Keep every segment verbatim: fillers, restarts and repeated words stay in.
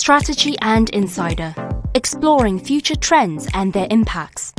Strategy and Insider, exploring future trends and their impacts.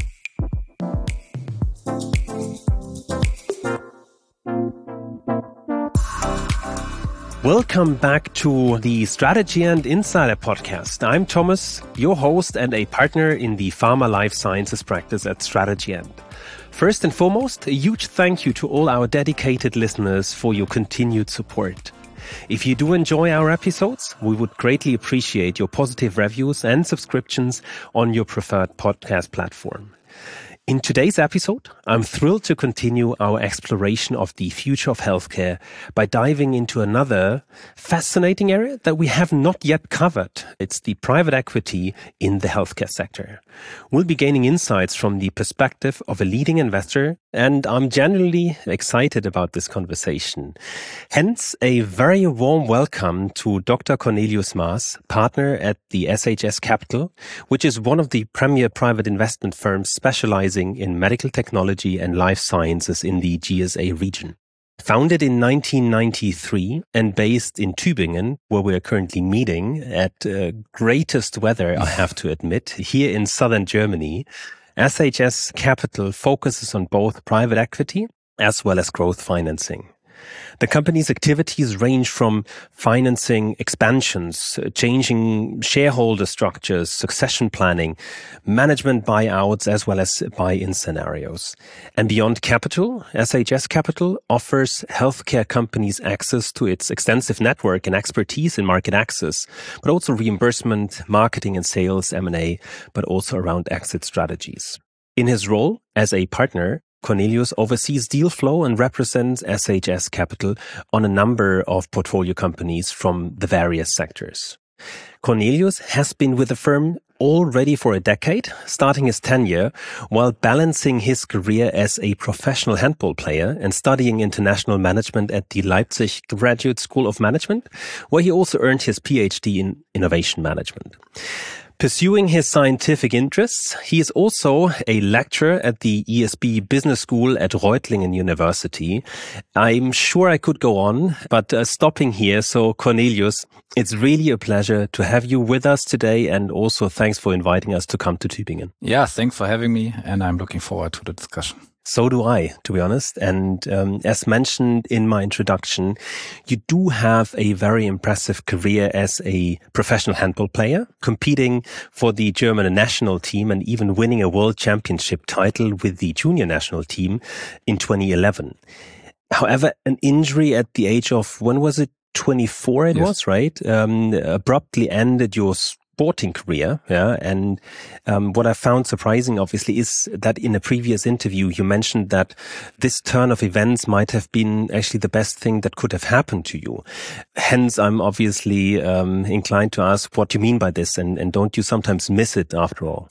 Welcome back to the Strategy and Insider podcast. I'm Thomas, your host and a partner in the Pharma Life Sciences practice at StrategyEnd. First and foremost, a huge thank you to all our dedicated listeners for your continued support. If you do enjoy our episodes, we would greatly appreciate your positive reviews and subscriptions on your preferred podcast platform. In today's episode, I'm thrilled to continue our exploration of the future of healthcare by diving into another fascinating area that we have not yet covered. It's the private equity in the healthcare sector. We'll be gaining insights from the perspective of a leading investor, and I'm genuinely excited about this conversation. Hence, a very warm welcome to Doctor Cornelius Maas, partner at the S H S Capital, which is one of the premier private investment firms specializing in medical technology and life sciences in the G S A region. Founded in nineteen ninety-three and based in Tübingen, where we are currently meeting at uh, greatest weather, I have to admit, here in southern Germany, S H S Capital focuses on both private equity as well as growth financing. The company's activities range from financing expansions, changing shareholder structures, succession planning, management buyouts, as well as buy-in scenarios. And beyond capital, S H S Capital offers healthcare companies access to its extensive network and expertise in market access, but also reimbursement, marketing and sales, M and A, but also around exit strategies. In his role as a partner, Cornelius oversees deal flow and represents S H S Capital on a number of portfolio companies from the various sectors. Cornelius has been with the firm already for a decade, starting his tenure while balancing his career as a professional handball player and studying international management at the Leipzig Graduate School of Management, where he also earned his P H D in innovation management. Pursuing his scientific interests, he is also a lecturer at the E S B Business School at Reutlingen University. I'm sure I could go on, but uh, stopping here. So Cornelius, it's really a pleasure to have you with us today, and also thanks for inviting us to come to Tübingen. Yeah, thanks for having me, and I'm looking forward to the discussion. So do I, to be honest. And um, as mentioned in my introduction, you do have a very impressive career as a professional handball player, competing for the German national team and even winning a world championship title with the junior national team in twenty eleven. However, an injury at the age of, when was it? twenty-four it yes. was, right? Um, abruptly ended your sporting career, yeah. And um, what I found surprising, obviously, is that in a previous interview you mentioned that this turn of events might have been actually the best thing that could have happened to you. Hence, I'm obviously um, inclined to ask what you mean by this, and, and don't you sometimes miss it after all?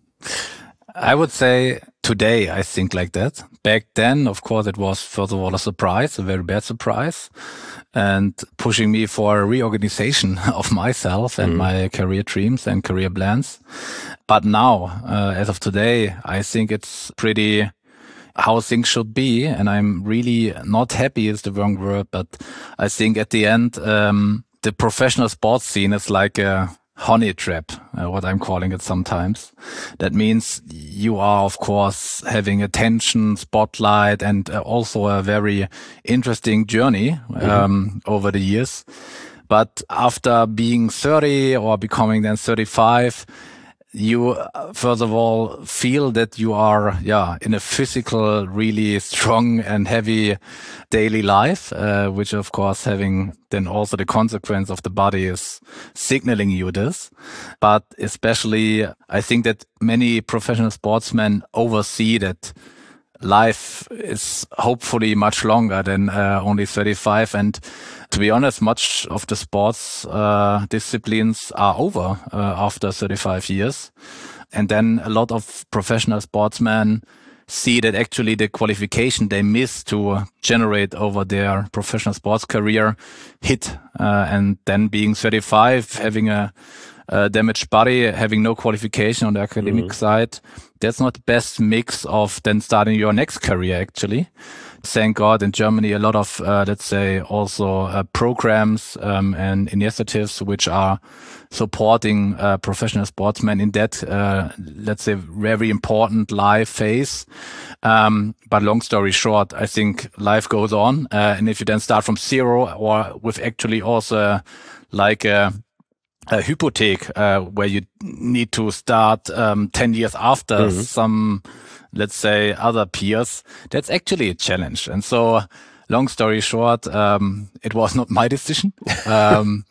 I would say today I think like that. Back then, of course, it was first of all a surprise, a very bad surprise, and pushing me for a reorganization of myself and mm. my career dreams and career plans. But now, uh, as of today, I think it's pretty how things should be, and I'm really not happy is the wrong word, but I think at the end, um, the professional sports scene is like a honey trap, uh, what I'm calling it sometimes. That means you are, of course, having attention, spotlight, and uh, also a very interesting journey um, mm-hmm. over the years. But after being thirty or becoming then thirty-five, you uh, first of all feel that you are, yeah, in a physical, really strong and heavy daily life, uh, which of course having then also the consequence of the body is signaling you this. But especially, I think that many professional sportsmen oversee that life is hopefully much longer than uh, only thirty-five. And to be honest, much of the sports uh, disciplines are over uh, after thirty-five years. And then a lot of professional sportsmen see that actually the qualification they miss to generate over their professional sports career hit. Uh, and then being thirty-five, having a uh, damaged body, having no qualification on the academic mm-hmm. side. That's not the best mix of then starting your next career, actually. Thank God in Germany, a lot of, uh, let's say, also uh, programs um, and initiatives which are supporting uh, professional sportsmen in that, uh, let's say, very important life phase. Um, but long story short, I think life goes on. Uh, and if you then start from zero or with actually also uh, like a, a hypothek uh, where you need to start um, ten years after mm-hmm. some, let's say, other peers, that's actually a challenge. And so long story short, um, it was not my decision. Um,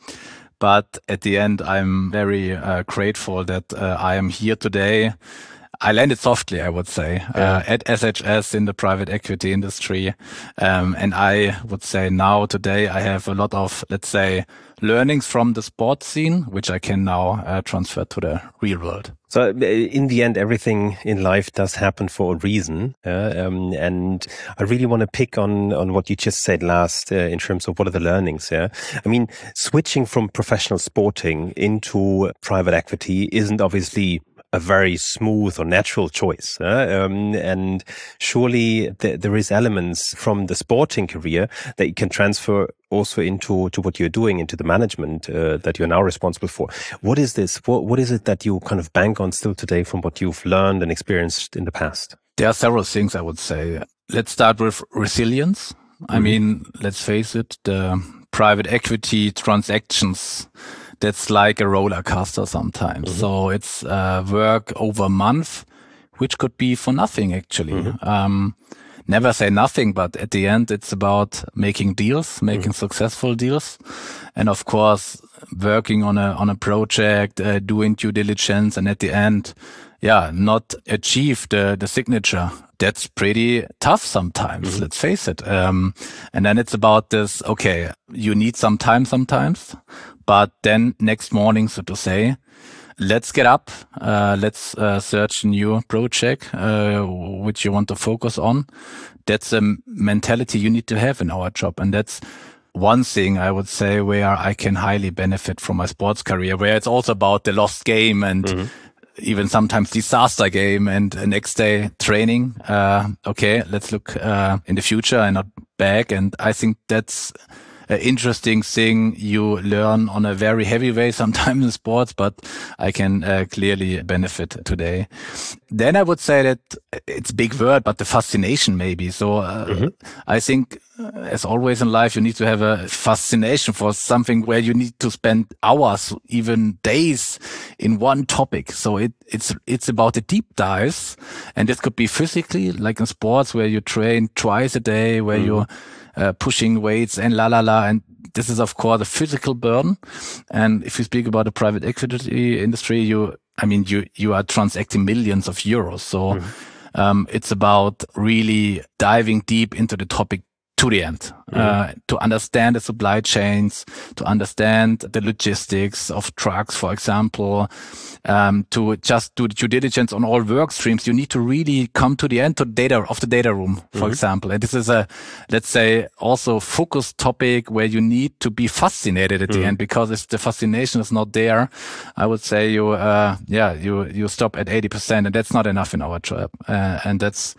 but at the end, I'm very uh, grateful that uh, I am here today. I landed softly, I would say, yeah. uh, at S H S in the private equity industry. Um, and I would say now today I have a lot of, let's say, learnings from the sports scene, which I can now uh, transfer to the real world. So in the end, everything in life does happen for a reason. Uh, um, and I really want to pick on, on what you just said last uh, in terms of what are the learnings. Yeah, I mean, switching from professional sporting into private equity isn't obviously a very smooth or natural choice. Uh, um, and surely th- there is elements from the sporting career that you can transfer also into to what you're doing, into the management uh, that you're now responsible for. What is this? What, what is it that you kind of bank on still today from what you've learned and experienced in the past? There are several things I would say. Let's start with resilience. Mm-hmm. I mean, let's face it, the private equity transactions, that's like a roller coaster sometimes. Mm-hmm. So it's uh, work over a month, which could be for nothing, actually. Mm-hmm. Um, never say nothing, but at the end, it's about making deals, making mm-hmm. successful deals. And of course, working on a, on a project, uh, doing due diligence, and at the end, yeah, not achieve the, the signature. That's pretty tough sometimes, mm-hmm. let's face it. Um, and then it's about this, okay, you need some time sometimes, but then next morning, so to say, let's get up, uh, let's uh, search a new project, uh, which you want to focus on. That's a mentality you need to have in our job. And that's one thing I would say where I can highly benefit from my sports career, where it's also about the lost game and mm-hmm. even sometimes disaster game and uh, next day training. Uh, okay, let's look uh, in the future and not back. And I think that's an interesting thing you learn on a very heavy way sometimes in sports, but I can uh, clearly benefit today. Then I would say that it's a big word, but the fascination maybe. So uh, mm-hmm. I think uh, as always in life, you need to have a fascination for something where you need to spend hours, even days in one topic. So it, it's, it's about the deep dives, and this could be physically, like in sports where you train twice a day, where mm-hmm. you Uh, pushing weights and la la la. And this is, of course, a physical burden. And if you speak about the private equity industry, you, I mean, you, you are transacting millions of euros. So, mm-hmm. um, it's about really diving deep into the topic to the end, mm-hmm. uh, to understand the supply chains, to understand the logistics of trucks, for example, um, to just do the due diligence on all work streams. You need to really come to the end to data of the data room, for mm-hmm. example. And this is a, let's say, also focused topic where you need to be fascinated at mm-hmm. the end, because if the fascination is not there, I would say you, uh, yeah, you, you stop at eighty percent, and that's not enough in our job. Uh, and that's,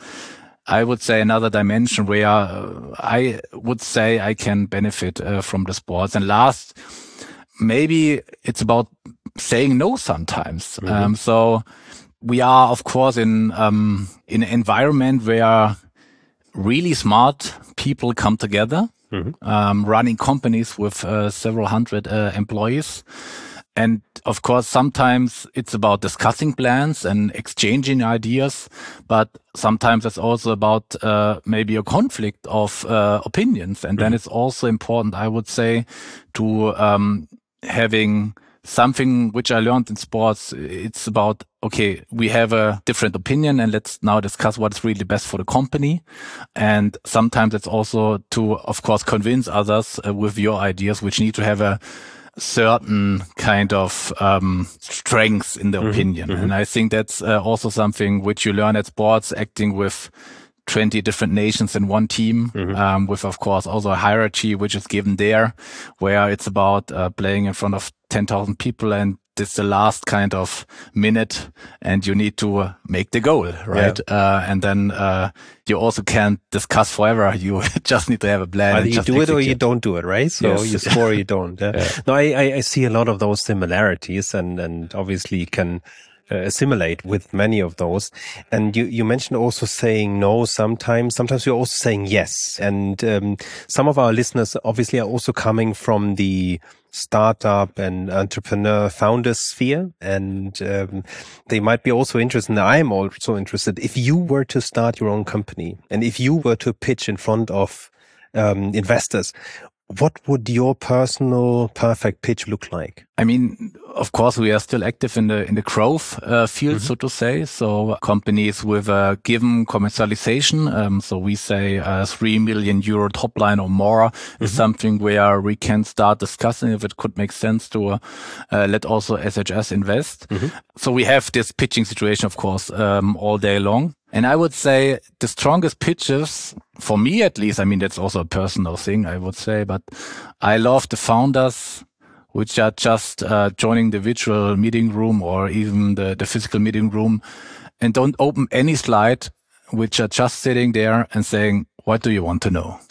I would say, another dimension where uh, I would say I can benefit uh, from the sports. And last, maybe it's about saying no sometimes. Mm-hmm. Um, so we are, of course, in um, in an environment where really smart people come together, mm-hmm. um, running companies with uh, several hundred uh, employees. And of course, sometimes it's about discussing plans and exchanging ideas, but sometimes it's also about uh, maybe a conflict of uh, opinions. And mm-hmm. then it's also important, I would say, to um, having something which I learned in sports. It's about, okay, we have a different opinion and let's now discuss what's really best for the company. And sometimes it's also to, of course, convince others uh, with your ideas, which need to have a certain kind of um strength in the mm-hmm, opinion. Mm-hmm. And I think that's uh, also something which you learn at sports, acting with twenty different nations in one team, mm-hmm. um, with, of course, also a hierarchy which is given there, where it's about uh, playing in front of ten thousand people and it's the last kind of minute and you need to uh, make the goal, right? Yeah. Uh, and then uh, you also can't discuss forever. You just need to have a plan. Either you just do execute. it or you don't do it, right? So yes. you score or you don't. Yeah. Yeah. No, I, I see a lot of those similarities and, and obviously can Uh, assimilate with many of those. And you, you mentioned also saying no sometimes. Sometimes you're also saying yes. And um, some of our listeners obviously are also coming from the startup and entrepreneur founder sphere. And um, they might be also interested, and I'm also interested, if you were to start your own company and if you were to pitch in front of um, investors, what would your personal perfect pitch look like? I mean, of course, we are still active in the in the growth uh, field, mm-hmm. so to say. So companies with a given commercialization, um, so we say uh, three million euro top line or more mm-hmm. is something where we can start discussing if it could make sense to uh, uh, let also S H S invest. Mm-hmm. So we have this pitching situation, of course, um, all day long. And I would say the strongest pitches, for me at least, I mean, that's also a personal thing, I would say, but I love the founders which are just uh, joining the virtual meeting room or even the, the physical meeting room and don't open any slide, which are just sitting there and saying, what do you want to know?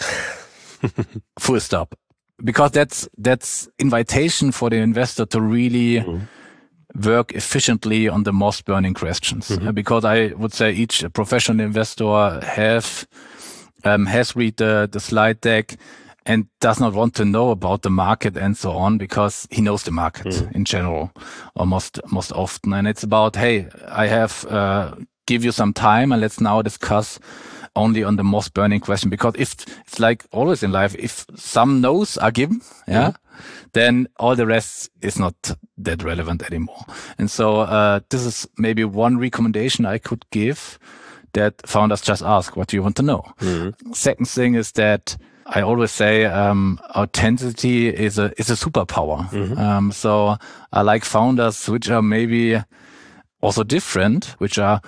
Full stop. Because that's, that's invitation for the investor to really mm-hmm. work efficiently on the most burning questions. Mm-hmm. Uh, because I would say each professional investor have, um, has read the, the slide deck and does not want to know about the market and so on, because he knows the market mm. in general, or most, most often. And it's about, hey, I have, uh, give you some time and let's now discuss only on the most burning question. Because if it's like always in life, if some no's are given, yeah, mm. then all the rest is not that relevant anymore. And so, uh, this is maybe one recommendation I could give, that founders just ask, what do you want to know? Mm. Second thing is that I always say um, authenticity is a is a superpower. Mm-hmm. Um, so I like founders which are maybe also different, which are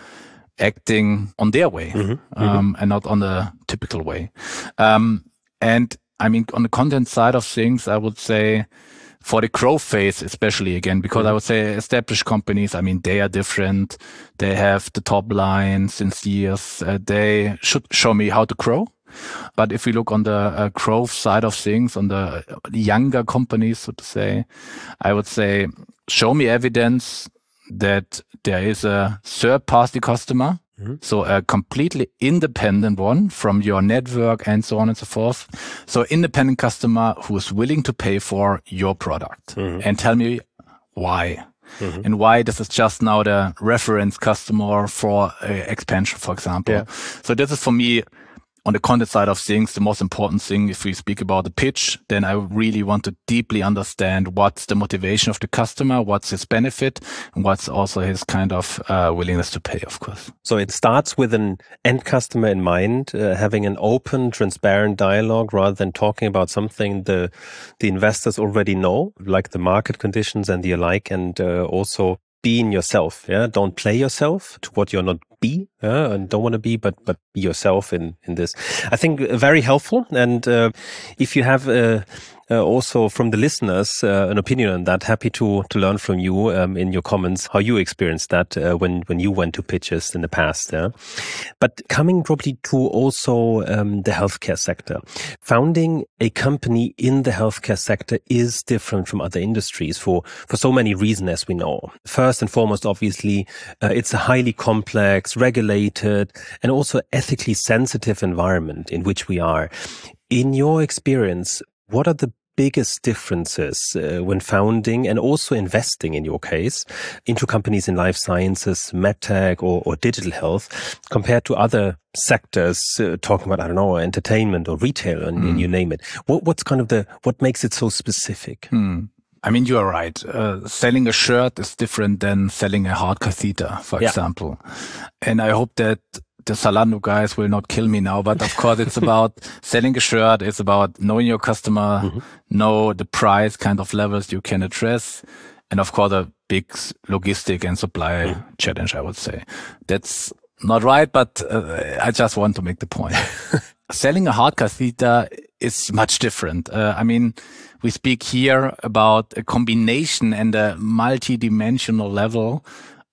acting on their way mm-hmm. Um, mm-hmm. and not on the typical way. Um, and I mean, on the content side of things, I would say for the growth phase, especially again, because mm-hmm. I would say established companies, I mean, they are different. They have the top line since years. Uh, they should show me how to grow. But if we look on the uh, growth side of things, on the younger companies, so to say, I would say, show me evidence that there is a third-party customer, mm-hmm. so a completely independent one from your network and so on and so forth. So independent customer who is willing to pay for your product mm-hmm. and tell me why. Mm-hmm. And why this is just now the reference customer for uh, expansion, for example. Yeah. So this is for me, on the content side of things, the most important thing, if we speak about the pitch, then I really want to deeply understand what's the motivation of the customer, what's his benefit, and what's also his kind of uh, willingness to pay, of course. So it starts with an end customer in mind, uh, having an open, transparent dialogue rather than talking about something the the investors already know, like the market conditions and the alike, and uh, also being yourself. Yeah, don't play yourself to what you're not be, yeah, and don't want to be, but but be yourself in in this. I think very helpful. And uh, if you have uh, uh, also from the listeners uh, an opinion on that, happy to to learn from you um, in your comments how you experienced that uh, when when you went to pitches in the past. Yeah? But coming probably to also um, the healthcare sector, founding a company in the healthcare sector is different from other industries for for so many reasons, as we know. First and foremost, obviously, uh, it's a highly complex, regulated, and also ethically sensitive environment in which we are. In your experience, what are the biggest differences uh, when founding and also investing, in your case, into companies in life sciences, medtech, or, or digital health compared to other sectors, uh, talking about, I don't know, entertainment or retail, and, mm. and you name it? What, what's kind of the, what makes it so specific? Mm. I mean, you are right. Uh, selling a shirt is different than selling a heart catheter, for yeah. example. And I hope that the Zalando guys will not kill me now, but of course it's about selling a shirt. It's about knowing your customer, mm-hmm. know the price kind of levels you can address. And of course, a big logistic and supply mm-hmm. challenge, I would say. That's not right, but uh, I just want to make the point. Selling a heart catheter is much different. Uh, I mean, we speak here about a combination and a multi-dimensional level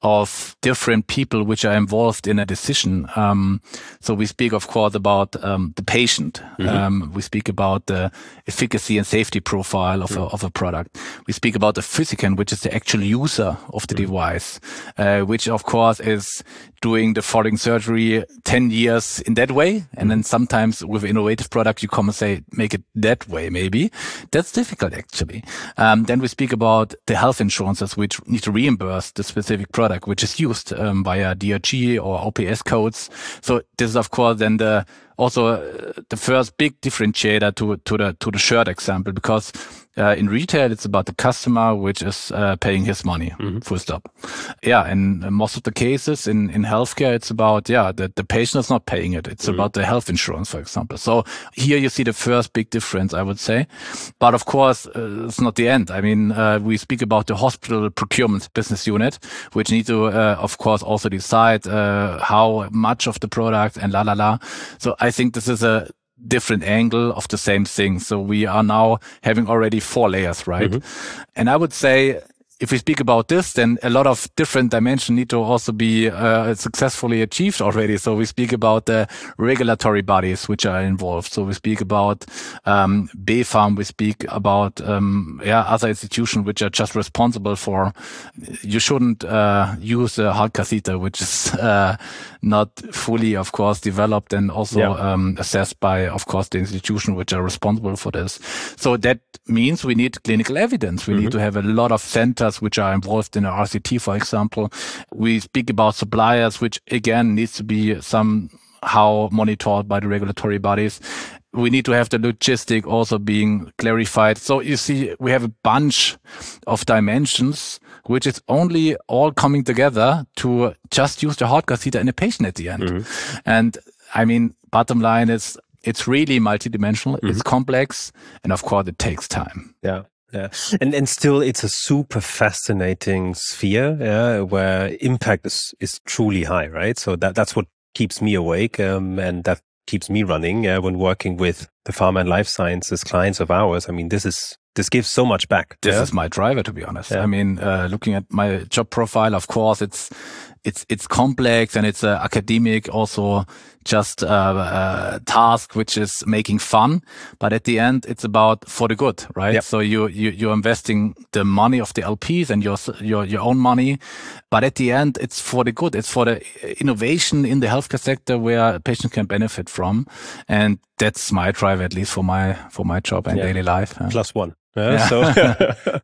of different people which are involved in a decision. Um, so we speak, of course, about um, the patient. Mm-hmm. Um, we speak about the efficacy and safety profile of, mm-hmm. a, of a product. We speak about the physician, which is the actual user of the mm-hmm. device, uh, which, of course, is doing the following surgery ten years in that way. And mm-hmm. then sometimes with innovative product, you come and say, make it that way, maybe. That's difficult, actually. Um, then we speak about the health insurances, which need to reimburse the specific product, which is used um, via D R G or O P S codes. So this is, of course, then the also uh, the first big differentiator to to the to the shirt example, because uh, in retail it's about the customer which is uh, paying his money, mm-hmm. full stop. Yeah, and most of the cases in in healthcare it's about yeah that the patient is not paying it. It's mm-hmm. about the health insurance, for example. So here you see the first big difference, I would say. But of course, uh, it's not the end. I mean, uh, we speak about the hospital procurement business unit, which need to uh, of course also decide uh, how much of the product and la la la. So I think this is a different angle of the same thing. So we are now having already four layers, right? Mm-hmm. And I would say, if we speak about this, then a lot of different dimensions need to also be uh, successfully achieved already. So we speak about the regulatory bodies which are involved. So we speak about um, B fam, we speak about um, yeah other institutions which are just responsible for. You shouldn't uh, use a heart catheter, which is uh, not fully, of course, developed and also yeah. um, assessed by, of course, the institution which are responsible for this. So that means we need clinical evidence. We mm-hmm. need to have a lot of centers which are involved in a R C T, for example. We speak about suppliers, which again needs to be somehow monitored by the regulatory bodies. We need to have the logistic also being clarified. So you see, we have a bunch of dimensions, which is only all coming together to just use the heart catheter in a patient at the end. Mm-hmm. And I mean, bottom line is it's really multidimensional, mm-hmm. it's complex, and of course it takes time. Yeah. Yeah, and and still, it's a super fascinating sphere, yeah, where impact is is truly high, right? So that that's what keeps me awake, um, and that keeps me running uh, when working with the pharma and life sciences clients of ours. I mean, this is this gives so much back. This yeah? is my driver, to be honest. Yeah. I mean, uh, looking at my job profile, of course, it's it's it's complex and it's uh, academic, also just a uh, uh, task which is making fun. But at the end, it's about for the good, right? Yep. So you you you're investing the money of the L Ps and your your your own money, but at the end, it's for the good. It's for the innovation in the healthcare sector where patients can benefit from, and that's my drive, at least for my for my job and yeah. daily life. Yeah. Plus one. Yeah, yeah. So.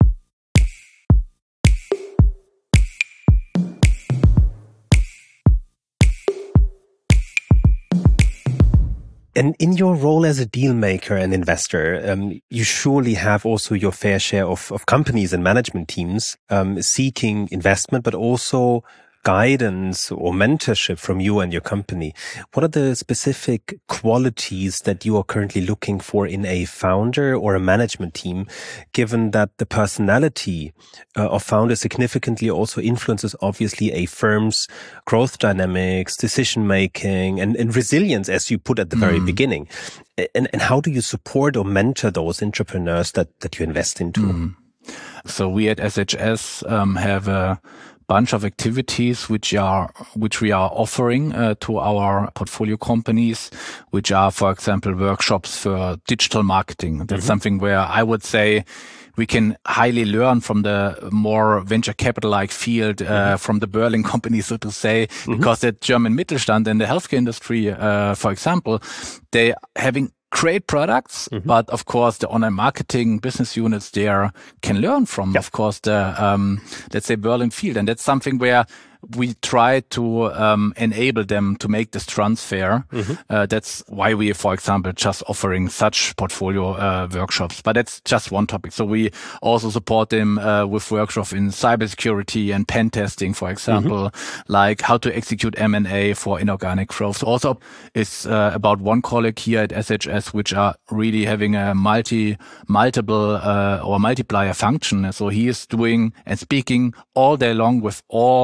And in your role as a deal maker and investor, um, you surely have also your fair share of, of companies and management teams um, seeking investment, but also guidance or mentorship from you and your company. What are the specific qualities that you are currently looking for in a founder or a management team, given that the personality uh, of founders significantly also influences, obviously, a firm's growth dynamics, decision-making, and, and resilience, as you put at the very mm. beginning? And, and how do you support or mentor those entrepreneurs that, that you invest into? Mm. So we at S H S um, have a bunch of activities which are which we are offering uh, to our portfolio companies, which are, for example, workshops for digital marketing. That's mm-hmm. something where I would say we can highly learn from the more venture capital-like field, uh, mm-hmm. from the Berlin company, so to say, mm-hmm. because the German Mittelstand and the healthcare industry, uh, for example, they having great products, mm-hmm. but of course the online marketing business units there can learn from, yep. of course, the, um, let's say Berlin field. And that's something where we try to um, enable them to make this transfer. Mm-hmm. Uh, that's why we, for example, just offering such portfolio uh, workshops. But that's just one topic. So we also support them uh, with workshops in cybersecurity and pen testing, for example, mm-hmm. like how to execute M and A for inorganic growth. So also it's uh, about one colleague here at S H S, which are really having a multi, multiple uh, or multiplier function. So he is doing and speaking all day long with all strategic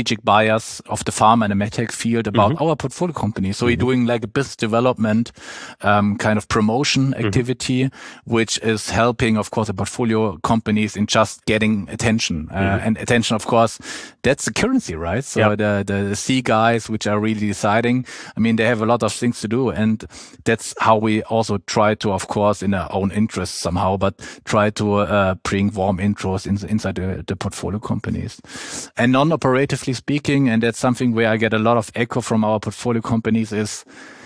strategic buyers of the pharma and the medtech field about mm-hmm. our portfolio company. So mm-hmm. we're doing like a business development um, kind of promotion activity, mm-hmm. which is helping, of course, the portfolio companies in just getting attention. Uh, mm-hmm. And attention, of course, that's the currency, right? So yep. the, the C guys, which are really deciding, I mean, they have a lot of things to do. And that's how we also try to, of course, in our own interest somehow, but try to uh, bring warm intros in, inside the, the portfolio companies. And non-operatively speaking, and that's something where I get a lot of echo from our portfolio companies, is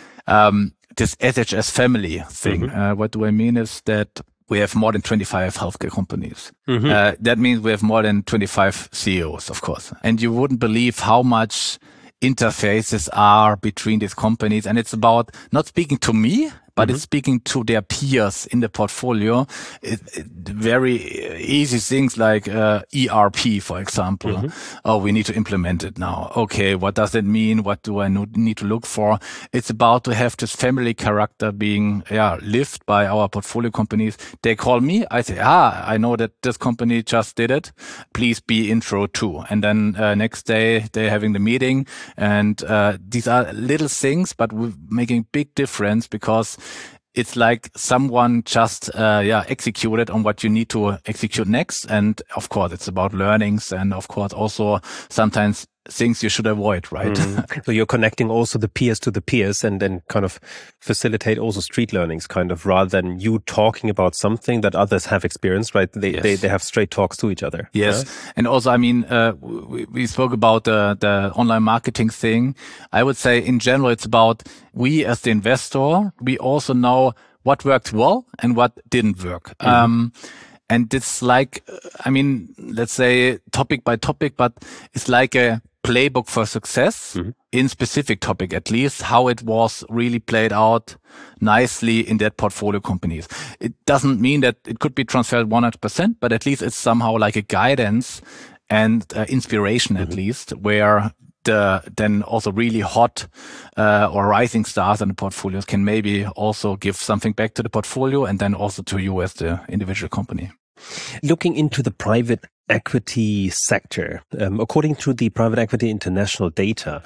um, this S H S family thing. Mm-hmm. Uh, what do I mean is that we have more than twenty-five healthcare companies. Mm-hmm. Uh, that means we have more than twenty-five C E Os, of course. And you wouldn't believe how much interfaces are between these companies. And it's about not speaking to me, but mm-hmm. it's speaking to their peers in the portfolio. It, it, very easy things like uh, E R P, for example. Mm-hmm. Oh, we need to implement it now. Okay, what does that mean? What do I need to look for? It's about to have this family character being yeah lived by our portfolio companies. They call me. I say, ah, I know that this company just did it. Please be intro too. And then uh, next day they're having the meeting. And uh, these are little things, but we're making big difference because it's like someone just, uh, yeah, executed on what you need to execute next. And of course, it's about learnings and of course also sometimes things you should avoid, right? Mm. So you're connecting also the peers to the peers and then kind of facilitate also street learnings kind of rather than you talking about something that others have experienced, right? They, yes. they, they have straight talks to each other. Yes. Right? And also, I mean, uh, we, we spoke about the, the online marketing thing. I would say in general, it's about we as the investor, we also know what worked well and what didn't work. Mm-hmm. Um, and it's like, I mean, let's say topic by topic, but it's like a playbook for success mm-hmm. in specific topic, at least how it was really played out nicely in that portfolio companies. It doesn't mean that it could be transferred one hundred percent, but at least it's somehow like a guidance and uh, inspiration mm-hmm. at least where the then also really hot uh, or rising stars in the portfolios can maybe also give something back to the portfolio and then also to you as the individual company. Looking into the private equity sector, um, according to the Private Equity International data,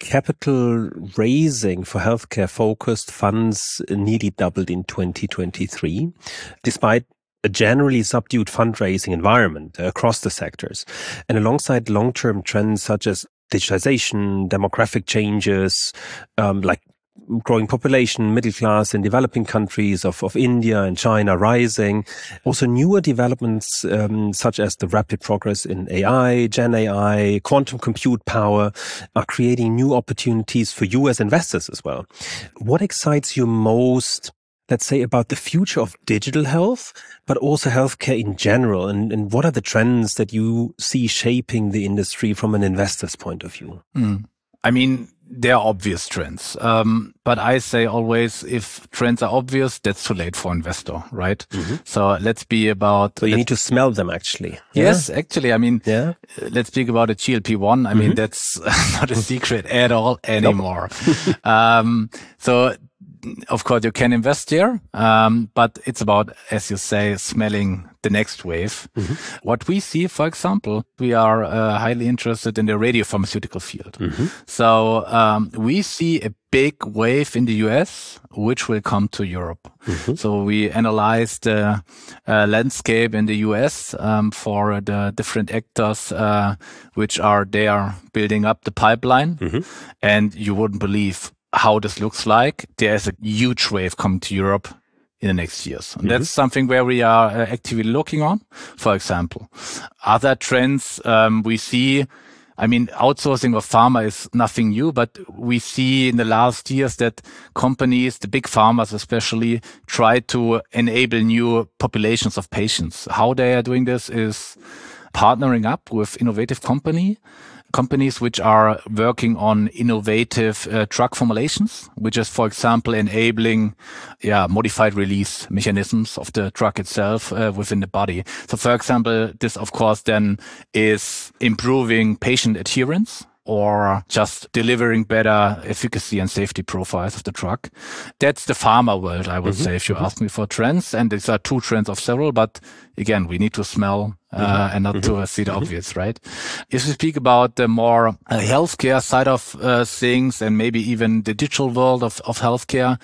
capital raising for healthcare-focused funds nearly doubled in twenty twenty-three, despite a generally subdued fundraising environment across the sectors. And alongside long-term trends such as digitization, demographic changes, um, like growing population, middle class in developing countries of, of India and China rising. Also newer developments um, such as the rapid progress in A I, Gen A I, quantum compute power are creating new opportunities for you as investors as well. What excites you most, let's say, about the future of digital health, but also healthcare in general? And, and what are the trends that you see shaping the industry from an investor's point of view? Mm. I mean, there are obvious trends. Um, but I say always, if trends are obvious, that's too late for investor, right? Mm-hmm. So let's be about... So you need to smell them, actually. Yes, yeah? actually. I mean, yeah. let's speak about a G L P one. I mm-hmm. mean, that's not a secret at all anymore. um, so... Of course, you can invest there, um, but it's about, as you say, smelling the next wave. Mm-hmm. What we see, for example, we are uh, highly interested in the radiopharmaceutical field. Mm-hmm. So um, we see a big wave in the U S, which will come to Europe. Mm-hmm. So we analyzed the uh, landscape in the U S um, for the different actors uh, which are there building up the pipeline. Mm-hmm. And you wouldn't believe how this looks like. There's a huge wave coming to Europe in the next years. And mm-hmm. that's something where we are uh, actively looking on, for example. Other trends um, we see, I mean, outsourcing of pharma is nothing new, but we see in the last years that companies, the big pharmas especially, try to enable new populations of patients. How they are doing this is partnering up with innovative company companies which are working on innovative uh, drug formulations, which is, for example, enabling yeah, modified release mechanisms of the drug itself uh, within the body. So, for example, this, of course, then is improving patient adherence or just delivering better efficacy and safety profiles of the drug. That's the pharma world, I would mm-hmm. say, if you mm-hmm. ask me for trends. And these are two trends of several, but again, we need to smell uh, mm-hmm. and not mm-hmm. to uh, see the mm-hmm. obvious, right? If we speak about the more uh, healthcare side of uh, things and maybe even the digital world of, of healthcare,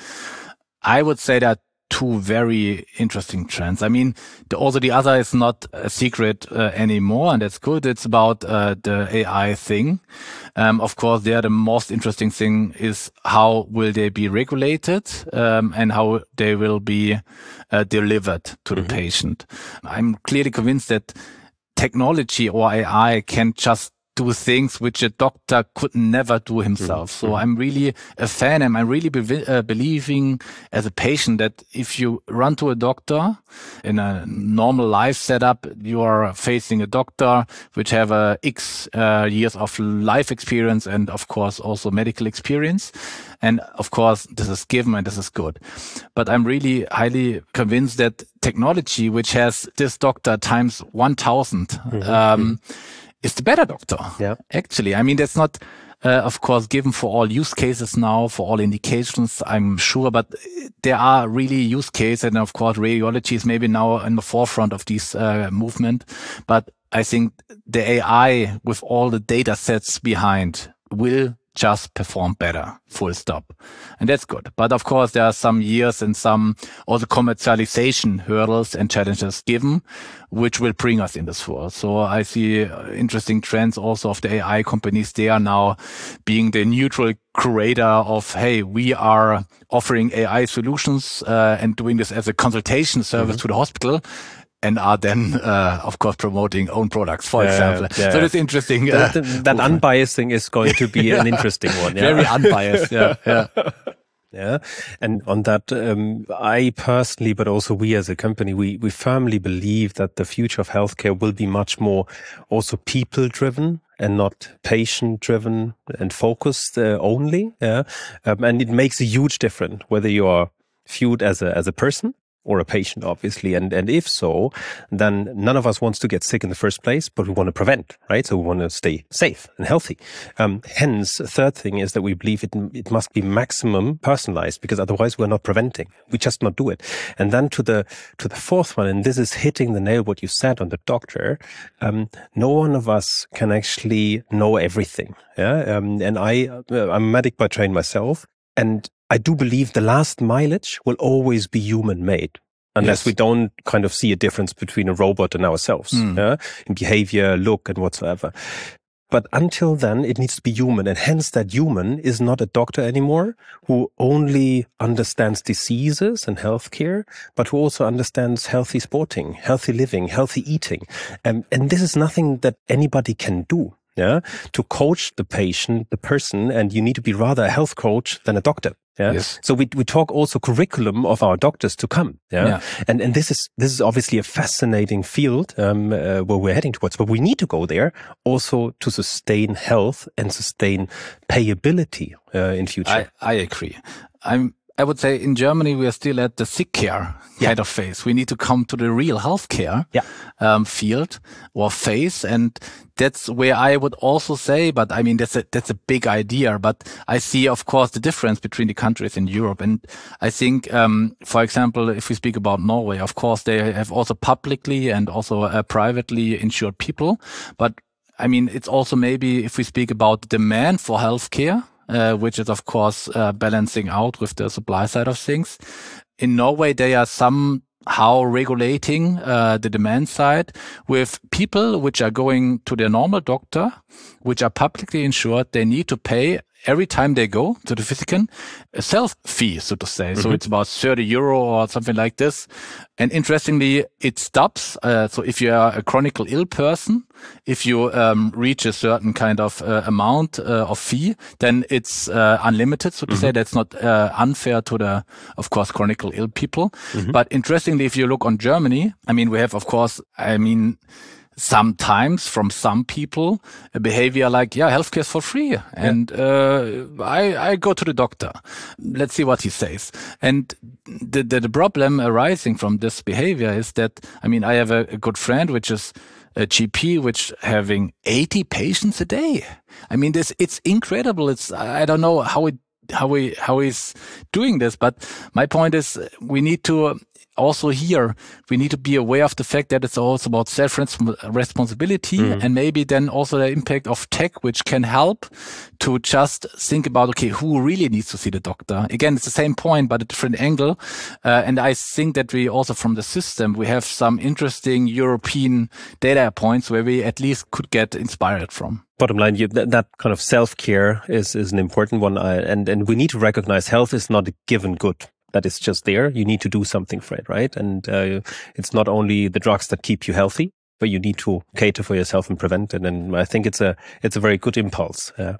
I would say that two very interesting trends. I mean, the, also the other is not a secret uh, anymore, and that's good. It's about uh, the A I thing. Um, of course, there the most interesting thing is how will they be regulated um, and how they will be uh, delivered to mm-hmm. the patient. I'm clearly convinced that technology or A I can just do things which a doctor could never do himself. Mm-hmm. So I'm really a fan, and I'm really be- uh, believing as a patient that if you run to a doctor in a normal life setup, you are facing a doctor which have a X uh, years of life experience and of course also medical experience. And of course, this is given and this is good. But I'm really highly convinced that technology, which has this doctor times one thousand, mm-hmm. um, is the better doctor. Yeah. Actually, I mean, that's not, uh, of course, given for all use cases now, for all indications, I'm sure, but there are really use cases. And of course, radiology is maybe now in the forefront of this uh, movement. But I think the A I with all the data sets behind will just perform better, full stop. And that's good. But of course, there are some years and some also commercialization hurdles and challenges given, which will bring us in this world. So I see interesting trends also of the A I companies. They are now being the neutral curator of, hey, we are offering A I solutions uh, and doing this as a consultation service mm-hmm. to the hospital. And are then, uh, of course, promoting own products, for yeah, example. Yeah. So that's interesting. Uh, that that unbiasing is going to be yeah. an interesting one. Yeah? Very unbiased. Yeah, yeah. Yeah. And on that, um, I personally, but also we as a company, we, we firmly believe that the future of healthcare will be much more also people driven and not patient driven and focused uh, only. Yeah. Um, and it makes a huge difference whether you are viewed as a, as a person or a patient, obviously. And, and if so, then none of us wants to get sick in the first place, but we want to prevent, right? So we want to stay safe and healthy. Um, hence, the third thing is that we believe it, it must be maximum personalized, because otherwise we're not preventing. We just not do it. And then to the, to the fourth one, and this is hitting the nail, what you said on the doctor, um, no one of us can actually know everything. Yeah. Um, and I, uh, I'm a medic by training myself, and I do believe the last mileage will always be human made, unless yes. we don't kind of see a difference between a robot and ourselves, mm. yeah? in behavior, look, and whatsoever. But until then, it needs to be human. And hence that human is not a doctor anymore who only understands diseases and healthcare, but who also understands healthy sporting, healthy living, healthy eating. Um, and this is nothing that anybody can do. Yeah, to coach the patient, the person, and you need to be rather a health coach than a doctor. Yeah. Yes. So we we talk also curriculum of our doctors to come. Yeah. yeah. And and this is this is obviously a fascinating field um, uh, where we're heading towards. But we need to go there also to sustain health and sustain payability uh, in future. I, I agree. I'm. I would say in Germany, we are still at the sick care yeah. kind of phase. We need to come to the real healthcare yeah. um, field or phase. And that's where I would also say, but I mean, that's a, that's a big idea, but I see, of course, the difference between the countries in Europe. And I think, um, for example, if we speak about Norway, of course, they have also publicly and also uh, privately insured people. But I mean, it's also maybe if we speak about the demand for healthcare, Uh, which is, of course, uh, balancing out with the supply side of things. In Norway, they are somehow regulating uh, the demand side with people which are going to their normal doctor, which are publicly insured. They need to pay every time they go to the physician a self fee, so to say. Mm-hmm. So it's about thirty euro or something like this. And interestingly, it stops. Uh, so if you are a chronically ill person, if you um, reach a certain kind of uh, amount uh, of fee, then it's uh, unlimited, so to mm-hmm. say. That's not uh, unfair to the, of course, chronically ill people. Mm-hmm. But interestingly, if you look on Germany, I mean, we have, of course, I mean, sometimes from some people a behavior like, yeah, healthcare is for free. And, uh, I, I go to the doctor. Let's see what he says. And the, the, the problem arising from this behavior is that, I mean, I have a, a good friend, which is a G P which having eighty patients a day. I mean, this, it's incredible. It's, I don't know how it, how we, how he's doing this, but my point is we need to also here, we need to be aware of the fact that it's also about self-responsibility mm. and maybe then also the impact of tech, which can help to just think about, okay, who really needs to see the doctor? Again, it's the same point, but a different angle. Uh, and I think that we also from the system, we have some interesting European data points where we at least could get inspired from. Bottom line, you, that, that kind of self-care is, is an important one. Uh, and, and we need to recognize health is not a given good. That is just there. You need to do something for it, right? And uh, it's not only the drugs that keep you healthy, but you need to cater for yourself and prevent it. And I think it's a it's a very good impulse. Uh,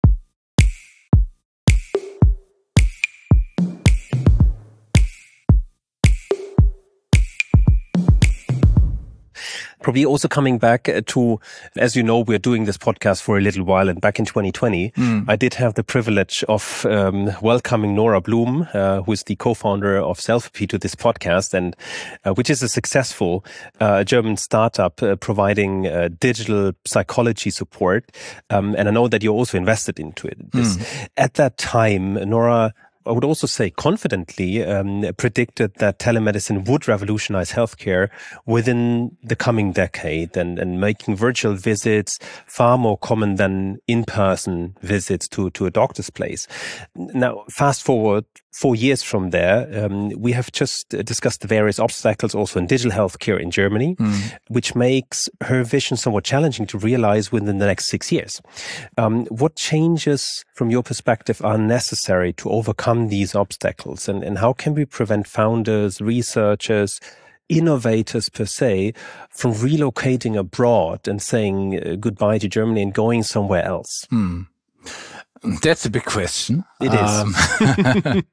Probably also coming back to, as you know, we're doing this podcast for a little while, and back in twenty twenty, mm. I did have the privilege of um, welcoming Nora Blum, uh, who is the co-founder of Selfie, to this podcast, and uh, which is a successful uh, German startup uh, providing uh, digital psychology support. Um, and I know that you're also invested into it. This. Mm. At that time, Nora, I would also say confidently um, predicted that telemedicine would revolutionize healthcare within the coming decade, and, and making virtual visits far more common than in-person visits to, to a doctor's place. Now, fast forward four years from there, um, we have just discussed the various obstacles also in digital healthcare in Germany, mm. which makes her vision somewhat challenging to realize within the next six years. Um, what changes, from your perspective, are necessary to overcome these obstacles, and, and how can we prevent founders, researchers, innovators per se from relocating abroad and saying uh, goodbye to Germany and going somewhere else? Hmm. That's a big question. It is. Um,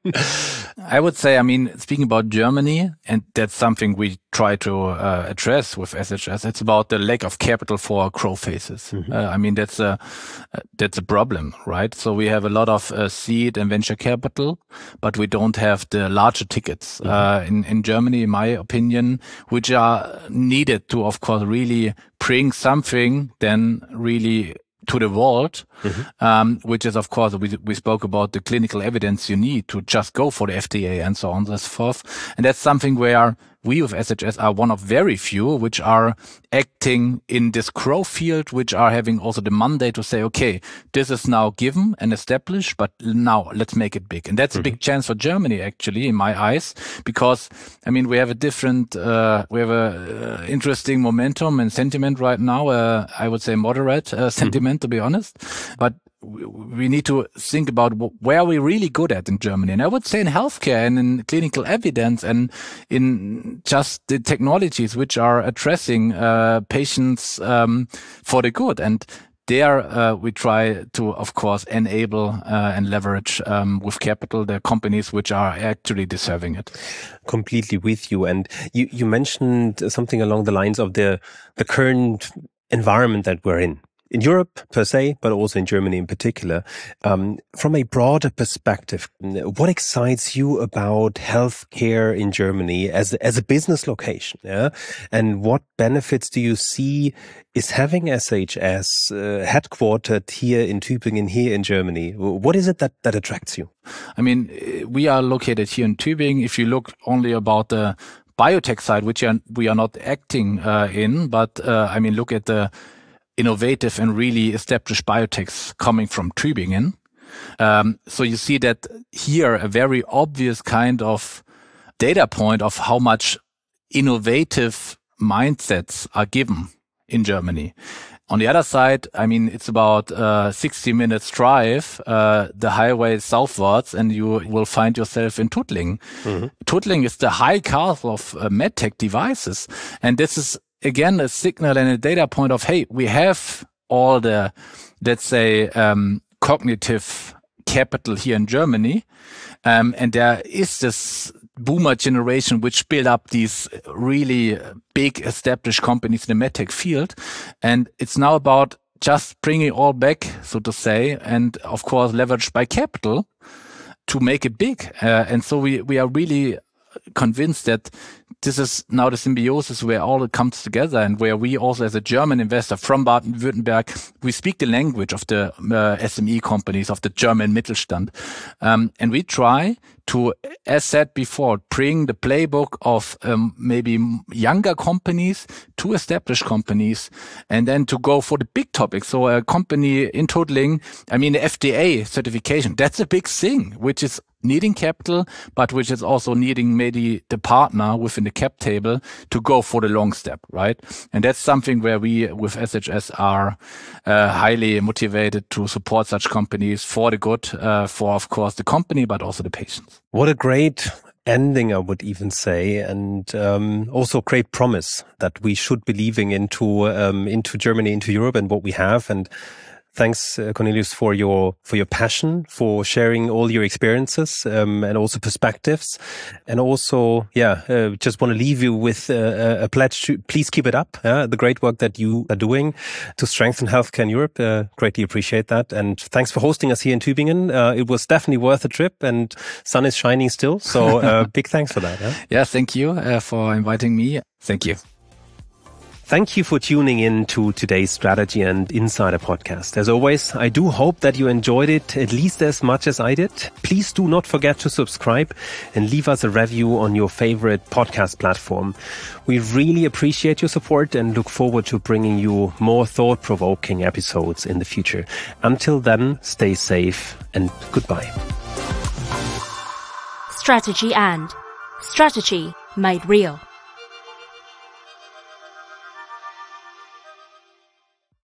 I would say, I mean, speaking about Germany, and that's something we try to uh, address with S H S, it's about the lack of capital for grow phases. Mm-hmm. Uh, I mean, that's a, that's a problem, right? So we have a lot of uh, seed and venture capital, but we don't have the larger tickets mm-hmm. uh, in, in Germany, in my opinion, which are needed to, of course, really bring something then really to the world, mm-hmm. um, which is, of course, we, we spoke about the clinical evidence you need to just go for the F D A and so on and so forth. And that's something where we with S H S are one of very few which are acting in this grow field, which are having also the mandate to say, okay, this is now given and established, but now let's make it big. And that's mm-hmm. a big chance for Germany, actually, in my eyes, because, I mean, we have a different, uh, we have a uh, interesting momentum and sentiment right now. Uh, I would say moderate uh, sentiment, mm-hmm. to be honest, but we need to think about where are we really good at in Germany. And I would say in healthcare and in clinical evidence and in just the technologies which are addressing uh, patients um, for the good. And there uh, we try to, of course, enable uh, and leverage um, with capital the companies which are actually deserving it. Completely with you. And you, you mentioned something along the lines of the, the current environment that we're in. In Europe per se, but also in Germany in particular. Um, from a broader perspective, what excites you about healthcare in Germany as as a business location? Yeah, and what benefits do you see is having S H S uh, headquartered here in Tübingen, here in Germany? What is it that that attracts you? I mean, we are located here in Tübingen. If you look only about the biotech side, which are, we are not acting uh, in, but uh, I mean, look at the innovative and really established biotechs coming from Tübingen. Um, so you see that here a very obvious kind of data point of how much innovative mindsets are given in Germany. On the other side, I mean, it's about uh, sixty minutes drive, uh, the highway southwards, and you will find yourself in Tuttlingen. Mm-hmm. Tuttlingen is the high castle of uh, medtech devices. And this is again, a signal and a data point of, hey, we have all the, let's say, um, cognitive capital here in Germany. Um, and there is this boomer generation which build up these really big established companies in the medtech field. And it's now about just bringing it all back, so to say, and of course leveraged by capital to make it big. Uh, and so we, we are really convinced that this is now the symbiosis where all it comes together, and where we also, as a German investor from Baden-Württemberg, we speak the language of the uh, S M E companies, of the German Mittelstand. Um, and we try to, as said before, bring the playbook of um, maybe younger companies to established companies, and then to go for the big topics. So a company in totaling, I mean, the F D A certification, that's a big thing, which is needing capital, but which is also needing maybe the partner within the cap table to go for the long step, right? And that's something where we with S H S are uh, highly motivated to support such companies for the good, uh, for, of course, the company, but also the patients. What a great ending, I would even say, and um, also great promise that we should be leaving into um, into Germany, into Europe, and what we have. And thanks, uh, Cornelius, for your for your passion, for sharing all your experiences um, and also perspectives. And also, yeah, uh, just want to leave you with uh, a pledge to please keep it up. Uh, the great work that you are doing to strengthen healthcare in Europe. Uh, greatly appreciate that. And thanks for hosting us here in Tübingen. Uh, it was definitely worth a trip, and sun is shining still. So uh, big thanks for that. Huh? Yeah, thank you uh, for inviting me. Thank you. Thank you for tuning in to today's Strategy and Insider podcast. As always, I do hope that you enjoyed it at least as much as I did. Please do not forget to subscribe and leave us a review on your favorite podcast platform. We really appreciate your support and look forward to bringing you more thought-provoking episodes in the future. Until then, stay safe and goodbye. Strategy and Strategy made real.